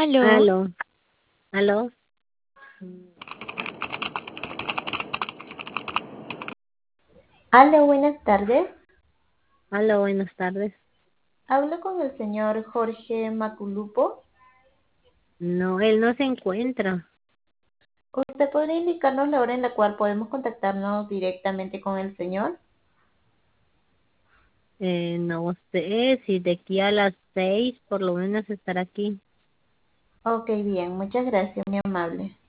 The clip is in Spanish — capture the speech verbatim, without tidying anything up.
Aló. Aló, aló. Mm, Aló, buenas tardes. Aló, buenas tardes. Hablo con el señor Jorge Maculupo. No, él no se encuentra. ¿Usted podría indicarnos la hora en la cual podemos contactarnos directamente con el señor? Eh, no sé si de aquí a las seis por lo menos estará aquí. Ok, bien, muchas gracias, muy amable.